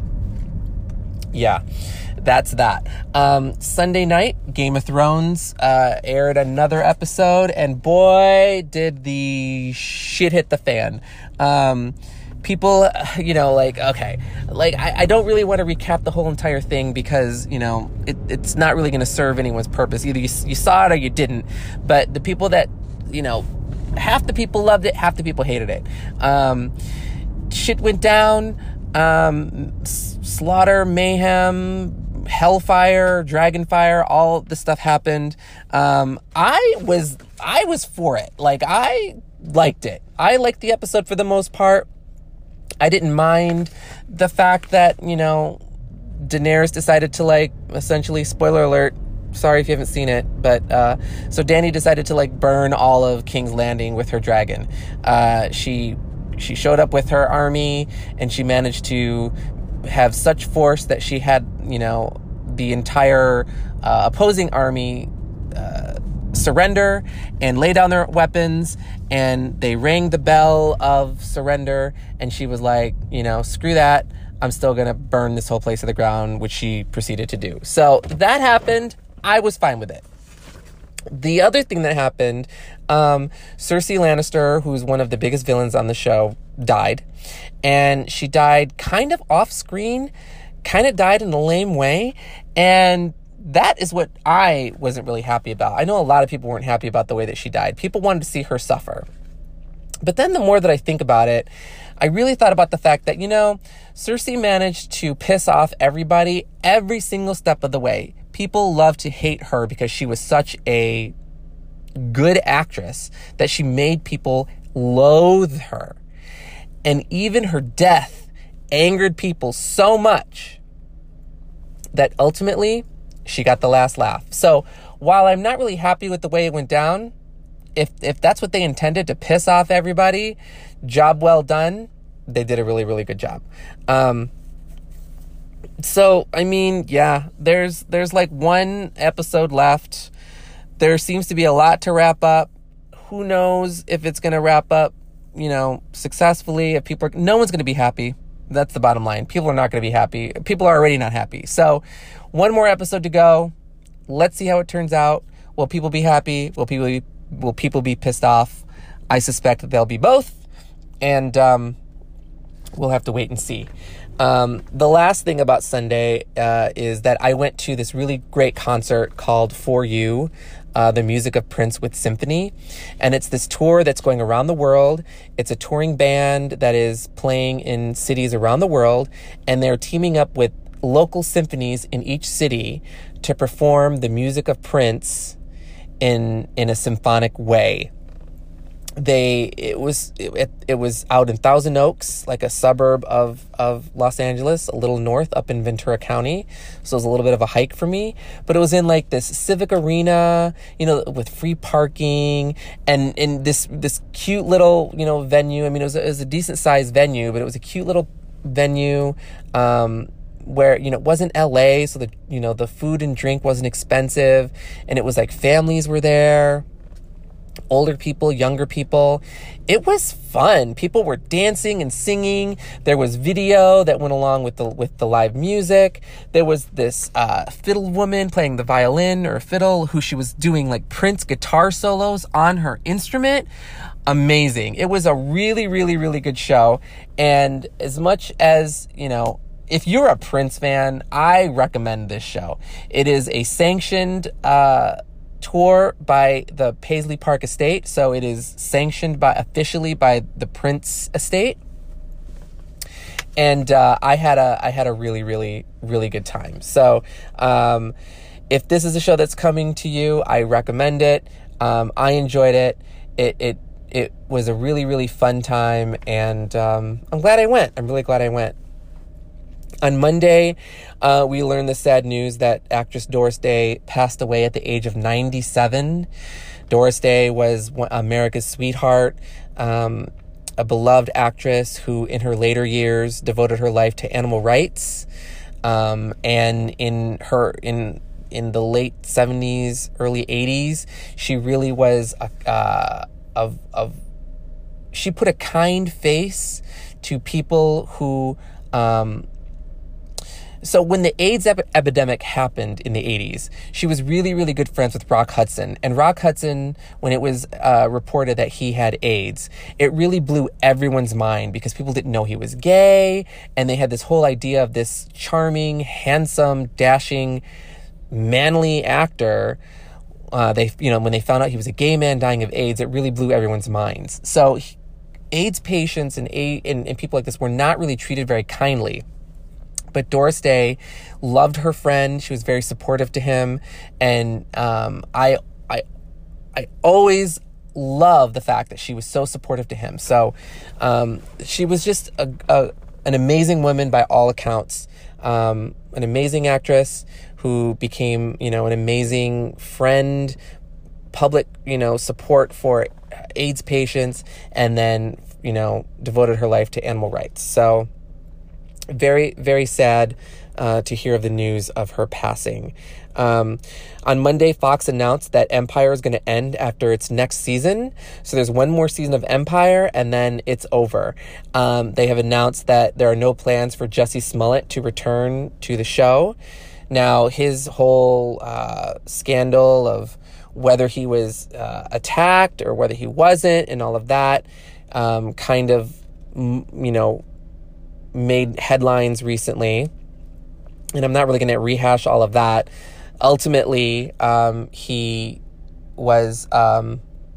yeah, that's that. Um, Sunday night, Game of Thrones uh, aired another episode, and boy, did the shit hit the fan. Um, people, you know, like, okay, like, I, I don't really want to recap the whole entire thing because, you know, it, it's not really going to serve anyone's purpose. Either you, you saw it or you didn't. But the people that, you know, half the people loved it, half the people hated it. Um, shit went down. Um, s- slaughter, mayhem, hellfire, dragonfire, all this stuff happened. Um, I was, I was for it. Like, I liked it. I liked the episode for the most part. I didn't mind the fact that, you know, Daenerys decided to, like, essentially, spoiler alert, sorry if you haven't seen it, but, uh, so Dany decided to, like, burn all of King's Landing with her dragon. Uh, she, she showed up with her army, and she managed to have such force that she had, you know, the entire, uh, opposing army, uh, surrender and lay down their weapons, and they rang the bell of surrender, and she was like, you know, screw that, I'm still gonna burn this whole place to the ground, which she proceeded to do. So that happened. I was fine with it. The other thing that happened, um, Cersei Lannister, who's one of the biggest villains on the show, died, and she died kind of off screen, kind of died in a lame way, and that is what I wasn't really happy about. I know a lot of people weren't happy about the way that she died. People wanted to see her suffer. But then the more that I think about it, I really thought about the fact that, you know, Cersei managed to piss off everybody every single step of the way. People loved to hate her because she was such a good actress that she made people loathe her. And even her death angered people so much that ultimately she got the last laugh. So while I'm not really happy with the way it went down, if if that's what they intended, to piss off everybody, job well done. They did a really, really good job. Um, so, I mean, yeah, there's there's like one episode left. There seems to be a lot to wrap up. Who knows if it's going to wrap up you know, successfully, if people are, no one's going to be happy. That's the bottom line. People are not going to be happy. People are already not happy. So one more episode to go. Let's see how it turns out. Will people be happy? Will people be, will people be pissed off? I suspect that they'll be both. And um, we'll have to wait and see. Um, the last thing about Sunday uh, is that I went to this really great concert called For You, uh, the Music of Prince with Symphony. And it's this tour that's going around the world. It's a touring band that is playing in cities around the world. And they're teaming up with local symphonies in each city to perform the music of Prince in in a symphonic way. They it was it, it was out in Thousand Oaks, like a suburb of of Los Angeles, a little north up in Ventura County. So it was a little bit of a hike for me, but it was in like this civic arena, you know, with free parking and in this this cute little, you know, venue. I mean, it was a, it was a decent sized venue, but it was a cute little venue um where, you know, it wasn't L A, so the, you know, the food and drink wasn't expensive, and it was like families were there. Older people, younger people. It was fun. People were dancing and singing. There was video that went along with the with the live music. There was this uh, fiddle woman playing the violin or fiddle who she was doing like Prince guitar solos on her instrument. Amazing. It was a really, really, really good show. And as much as, you know, if you're a Prince fan, I recommend this show. It is a sanctioned uh tour by the Paisley Park Estate, so it is sanctioned by officially by the Prince Estate, and uh, I had a I had a really really really good time. So, um, if this is a show that's coming to you, I recommend it. Um, I enjoyed it. It it it was a really really fun time, and um, I'm glad I went. I'm really glad I went. On Monday, uh, we learned the sad news that actress Doris Day passed away at the age of ninety-seven. Doris Day was America's sweetheart, um, a beloved actress who in her later years devoted her life to animal rights. Um, and in her, in, in the late seventies, early eighties, she really was, a, uh, of, of, she put a kind face to people who, um, So when the AIDS ep- epidemic happened in the eighties, she was really, really good friends with Rock Hudson. And Rock Hudson, when it was uh, reported that he had AIDS, it really blew everyone's mind because people didn't know he was gay. And they had this whole idea of this charming, handsome, dashing, manly actor. Uh, they, you know, when they found out he was a gay man dying of AIDS, it really blew everyone's minds. So he, AIDS patients and, and, and people like this were not really treated very kindly. But Doris Day loved her friend. She was very supportive to him. And um, I, I, I always love the fact that she was so supportive to him. So um, she was just a, a, an amazing woman by all accounts. Um, an amazing actress who became, you know, an amazing friend, public, you know, support for AIDS patients, and then, you know, devoted her life to animal rights. So very, very sad uh, to hear of the news of her passing. Um, on Monday, Fox announced that Empire is going to end after its next season. So there's one more season of Empire, and then it's over. Um, they have announced that there are no plans for Jussie Smollett to return to the show. Now, his whole uh, scandal of whether he was uh, attacked or whether he wasn't and all of that um, kind of, you know, made headlines recently, and I'm not really going to rehash all of that. Ultimately, um, he was, um,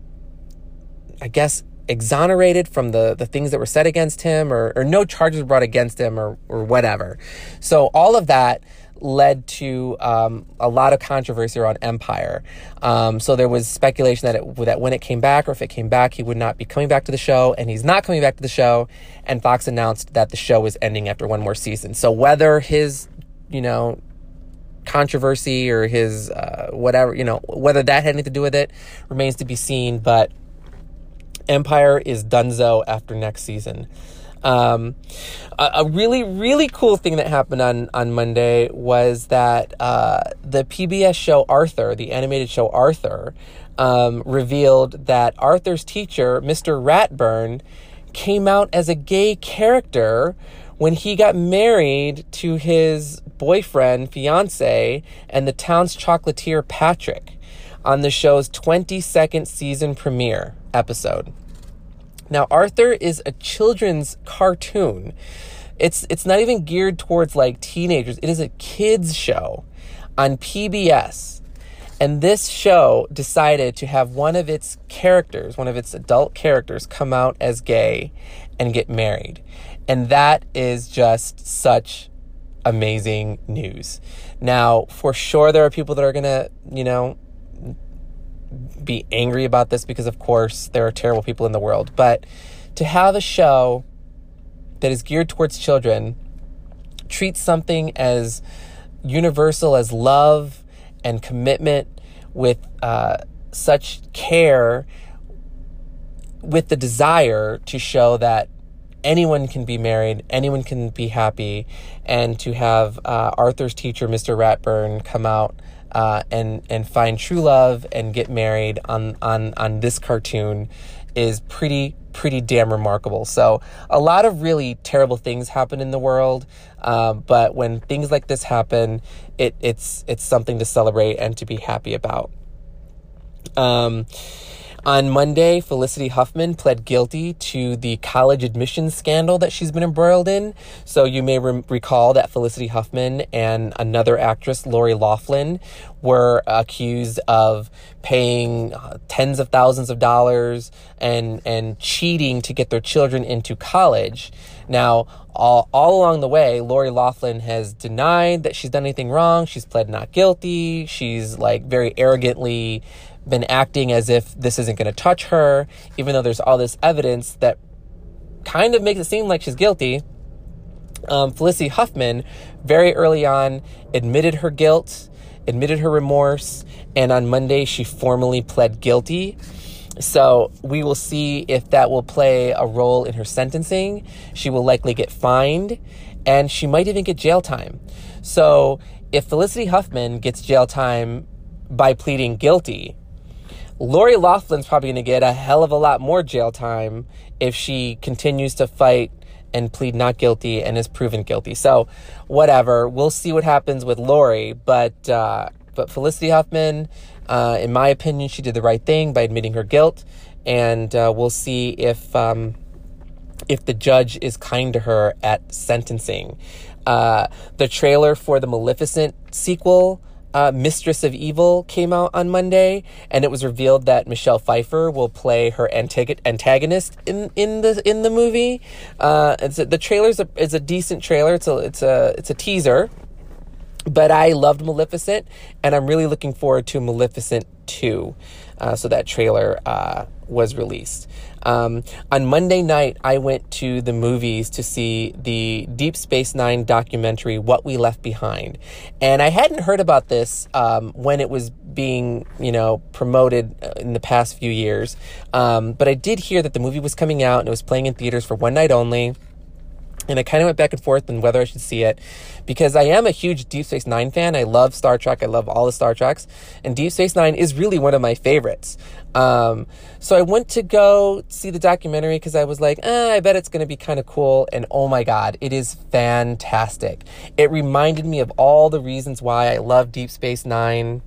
I guess, exonerated from the, the things that were said against him, or, or no charges brought against him, or, or whatever. So all of that led to um, a lot of controversy around Empire. Um, so there was speculation that it, that when it came back, or if it came back, he would not be coming back to the show, and he's not coming back to the show. And Fox announced that the show was ending after one more season. So whether his, you know, controversy or his uh, whatever, you know, whether that had anything to do with it remains to be seen. But Empire is donezo after next season. Um, a, a really, really cool thing that happened on, on Monday was that uh, the P B S show Arthur, the animated show Arthur, um, revealed that Arthur's teacher, Mister Ratburn, came out as a gay character when he got married to his boyfriend, fiance, and the town's chocolatier Patrick on the show's twenty-second season premiere episode. Now, Arthur is a children's cartoon. It's it's not even geared towards like teenagers. It is a kids show on P B S. And this show decided to have one of its characters, one of its adult characters, come out as gay and get married. And that is just such amazing news. Now, for sure, there are people that are going to, you know, be angry about this because, of course, there are terrible people in the world. But to have a show that is geared towards children, treat something as universal as love and commitment with uh, such care, with the desire to show that anyone can be married, anyone can be happy, and to have uh, Arthur's teacher, Mister Ratburn, come out uh, and and find true love and get married on on on this cartoon is pretty pretty damn remarkable. So a lot of really terrible things happen in the world, uh, but when things like this happen, it it's it's something to celebrate and to be happy about. Um, On Monday, Felicity Huffman pled guilty to the college admissions scandal that she's been embroiled in. So you may re- recall that Felicity Huffman and another actress, Lori Loughlin, were accused of paying uh, tens of thousands of dollars and and cheating to get their children into college. Now, all, all along the way, Lori Loughlin has denied that she's done anything wrong. She's pled not guilty. She's like very arrogantly been acting as if this isn't going to touch her, even though there's all this evidence that kind of makes it seem like she's guilty. Um, Felicity Huffman, very early on, admitted her guilt, admitted her remorse, and on Monday, she formally pled guilty. So we will see if that will play a role in her sentencing. She will likely get fined, and she might even get jail time. So if Felicity Huffman gets jail time by pleading guilty, Lori Loughlin's probably going to get a hell of a lot more jail time if she continues to fight and plead not guilty and is proven guilty. So whatever, we'll see what happens with Lori, but uh, but Felicity Huffman, uh, in my opinion, she did the right thing by admitting her guilt, and uh, we'll see if um, if the judge is kind to her at sentencing. Uh, the trailer for the Maleficent sequel, Uh, Mistress of Evil, came out on Monday, and it was revealed that Michelle Pfeiffer will play her antag- antagonist in, in the in the movie. Uh, it's a, the trailer is a, is a decent trailer. It's a it's a it's a teaser, but I loved Maleficent, and I'm really looking forward to Maleficent two. Uh, so that trailer uh, was released. Um, on Monday night, I went to the movies to see the Deep Space Nine documentary, What We Left Behind. And I hadn't heard about this um, when it was being, you know, promoted in the past few years. Um, but I did hear that the movie was coming out and it was playing in theaters for one night only. And I kind of went back and forth on whether I should see it, because I am a huge Deep Space Nine fan. I love Star Trek. I love all the Star Treks. And Deep Space Nine is really one of my favorites. Um, so I went to go see the documentary because I was like, eh, I bet it's going to be kind of cool. And oh my God, it is fantastic. It reminded me of all the reasons why I love Deep Space Nine.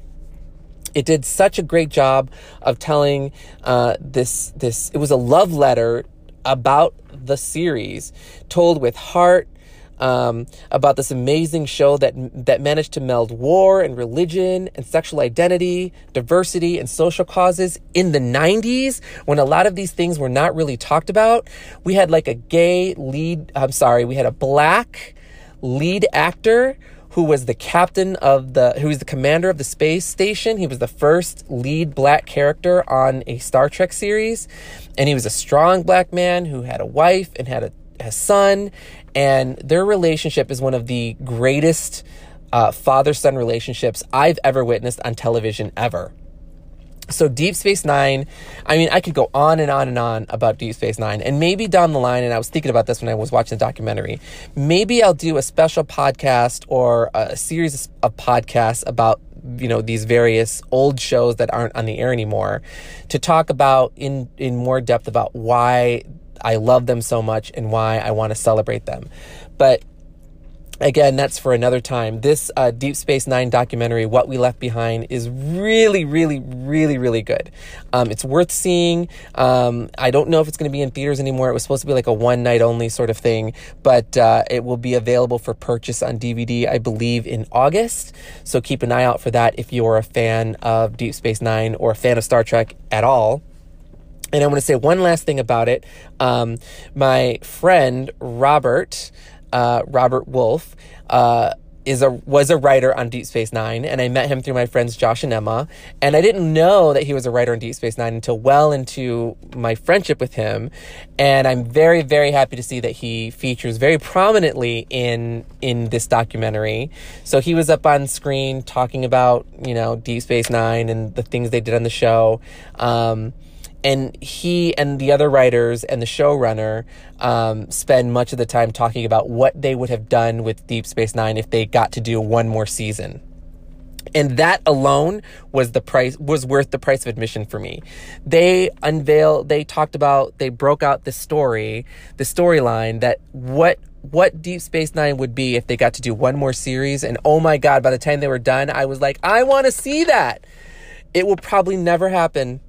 It did such a great job of telling uh, this, this, it was a love letter about the series, told with heart, um, about this amazing show that that managed to meld war and religion and sexual identity, diversity and social causes in the nineties, when a lot of these things were not really talked about. We had like a gay lead, I'm sorry, we had a black lead actor who was the captain of the, who was the commander of the space station. He was the first lead black character on a Star Trek series. And he was a strong black man who had a wife and had a, a son. And their relationship is one of the greatest uh, father-son relationships I've ever witnessed on television ever. So Deep Space Nine, I mean, I could go on and on and on about Deep Space Nine. And maybe down the line, and I was thinking about this when I was watching the documentary, maybe I'll do a special podcast or a series of podcasts about, you know, these various old shows that aren't on the air anymore, to talk about in, in more depth about why I love them so much and why I want to celebrate them. But again, that's for another time. This uh, Deep Space Nine documentary, What We Left Behind, is really, really, really, really good. Um, it's worth seeing. Um, I don't know if it's going to be in theaters anymore. It was supposed to be like a one-night only sort of thing, but uh, it will be available for purchase on D V D, I believe, in August. So keep an eye out for that if you're a fan of Deep Space Nine or a fan of Star Trek at all. And I want to say one last thing about it. Um, my friend, Robert... Uh, Robert Wolf uh, is a was a writer on Deep Space Nine, and I met him through my friends Josh and Emma, and I didn't know that he was a writer on Deep Space Nine until well into my friendship with him, and I'm very, very happy to see that he features very prominently in in this documentary. So he was up on screen talking about, you know, Deep Space Nine and the things they did on the show. Um, And he and the other writers and the showrunner um, spend much of the time talking about what they would have done with Deep Space Nine if they got to do one more season. And that alone was the price, was worth the price of admission for me. They unveiled, they talked about, they broke out the story, the storyline that what what Deep Space Nine would be if they got to do one more series. And oh my God, by the time they were done, I was like, I want to see that. It will probably never happen.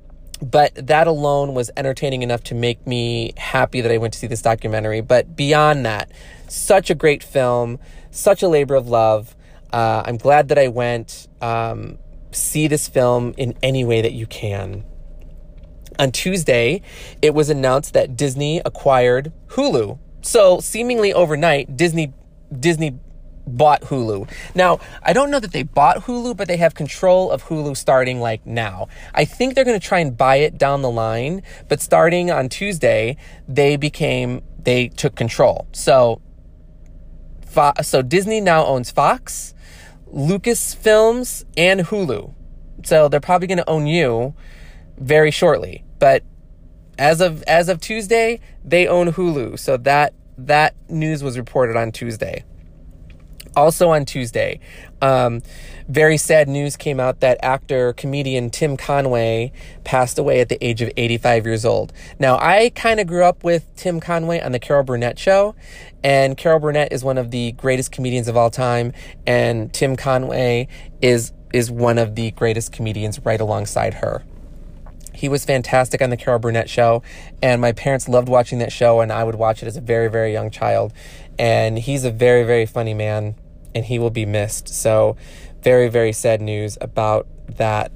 But that alone was entertaining enough to make me happy that I went to see this documentary. But beyond that, such a great film, such a labor of love. Uh, I'm glad that I went. Um, see this film in any way that you can. On Tuesday, it was announced that Disney acquired Hulu. So seemingly overnight, Disney Disney bought Hulu. Now, I don't know that they bought Hulu, but they have control of Hulu starting like now. I think they're going to try and buy it down the line, but starting on Tuesday, they became, they took control. So, Fo- so Disney now owns Fox, Lucasfilms, and Hulu. So they're probably going to own you very shortly. But as of as of Tuesday, they own Hulu. So that that news was reported on Tuesday. Also on Tuesday, um, very sad news came out that actor, comedian Tim Conway passed away at the age of eighty-five years old. Now, I kind of grew up with Tim Conway on the Carol Burnett Show, and Carol Burnett is one of the greatest comedians of all time, and Tim Conway is is one of the greatest comedians right alongside her. He was fantastic on the Carol Burnett Show, and my parents loved watching that show, and I would watch it as a very, very young child. And he's a very, very funny man, and he will be missed. So very, very sad news about that.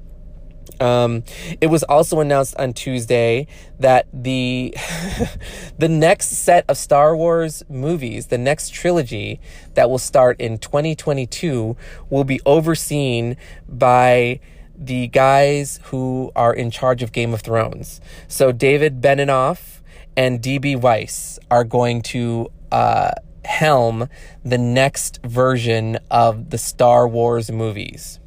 Um, it was also announced on Tuesday that the the next set of Star Wars movies, the next trilogy that will start in twenty twenty-two, will be overseen by the guys who are in charge of Game of Thrones. So David Benioff and D B Weiss are going to uh, helm the next version of the Star Wars movies.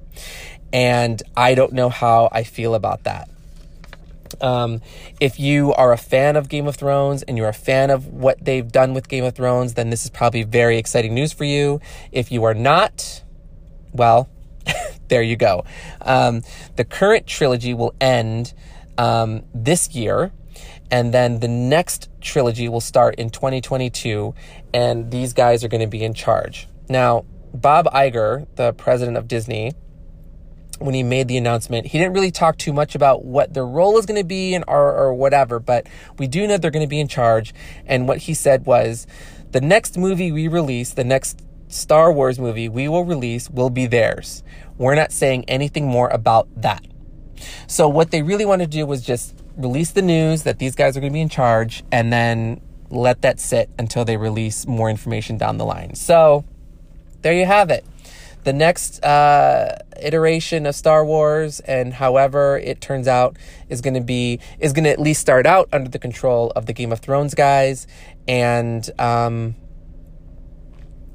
And I don't know how I feel about that. Um, if you are a fan of Game of Thrones and you're a fan of what they've done with Game of Thrones, then this is probably very exciting news for you. If you are not, well, there you go. Um, the current trilogy will end um, this year, and then the next trilogy will start in twenty twenty-two, and these guys are going to be in charge. Now, Bob Iger, the president of Disney, when he made the announcement, he didn't really talk too much about what their role is going to be and or, or whatever, but we do know they're going to be in charge. And what he said was, the next movie we release, the next Star Wars movie we will release will be theirs. We're not saying anything more about that. So what they really want to do was just release the news that these guys are going to be in charge, and then let that sit until they release more information down the line. So there you have it. The next uh, iteration of Star Wars, and however it turns out, is going to be is going to at least start out under the control of the Game of Thrones guys, and um,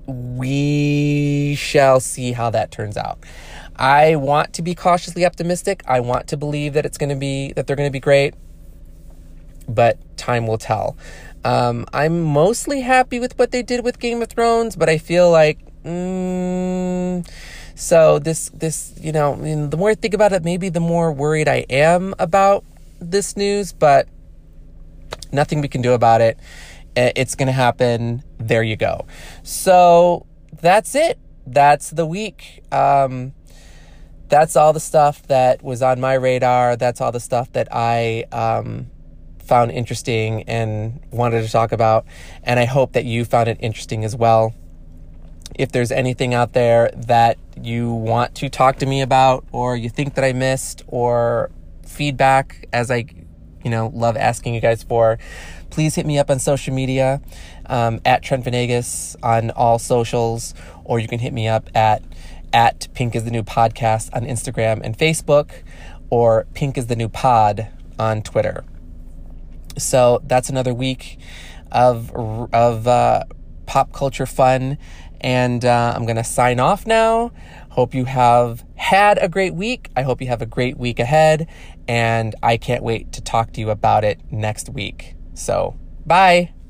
we shall see how that turns out. I want to be cautiously optimistic. I want to believe that it's going to be, that they're going to be great, but time will tell. Um, I'm mostly happy with what they did with Game of Thrones, but I feel like, mm, so this, this, you know, I mean, the more I think about it, maybe the more worried I am about this news, but nothing we can do about it. It's going to happen. There you go. So that's it. That's the week. Um, that's all the stuff that was on my radar. That's all the stuff that I um, found interesting and wanted to talk about. And I hope that you found it interesting as well. If there's anything out there that you want to talk to me about, or you think that I missed, or feedback, as I, you know, love asking you guys for, please hit me up on social media, um, at Trent Venegas on all socials, or you can hit me up at at Pink is the New Podcast on Instagram and Facebook, or Pink is the New Pod on Twitter. So that's another week of of uh, pop culture fun, and uh, I'm gonna sign off now. Hope you have had a great week. I hope you have a great week ahead, and I can't wait to talk to you about it next week. So, bye.